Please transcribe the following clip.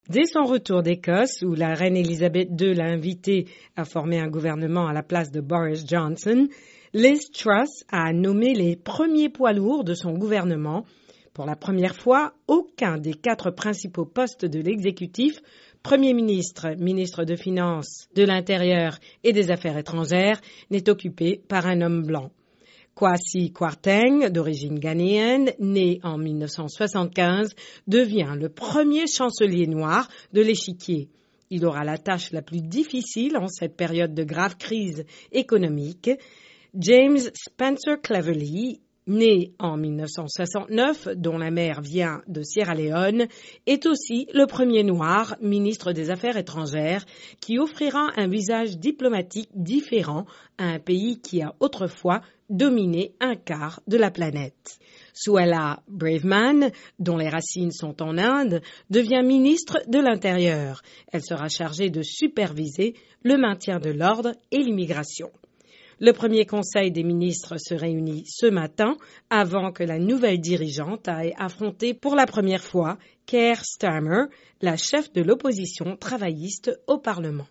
Dès son retour d'Écosse, où la reine Elisabeth II l'a invité à former un gouvernement à la place de Boris Johnson, Liz Truss a nommé les premiers poids lourds de son gouvernement. Pour la première fois, aucun des 4 principaux postes de l'exécutif, Premier ministre, ministre de Finances, de l'Intérieur et des Affaires étrangères, n'est occupé par un homme blanc. Kwasi Kwarteng, d'origine ghanéenne, né en 1975, devient le premier chancelier noir de l'échiquier. Il aura la tâche la plus difficile en cette période de grave crise économique. James Spencer Cleverly, né en 1969, dont la mère vient de Sierra Leone, est aussi le premier noir ministre des Affaires étrangères qui offrira un visage diplomatique différent à un pays qui a autrefois dominé un quart de la planète. Suella Braverman, dont les racines sont en Inde, devient ministre de l'Intérieur. Elle sera chargée de superviser le maintien de l'ordre et l'immigration. Le premier conseil des ministres se réunit ce matin avant que la nouvelle dirigeante aille affronter pour la première fois Keir Starmer, la chef de l'opposition travailliste au Parlement.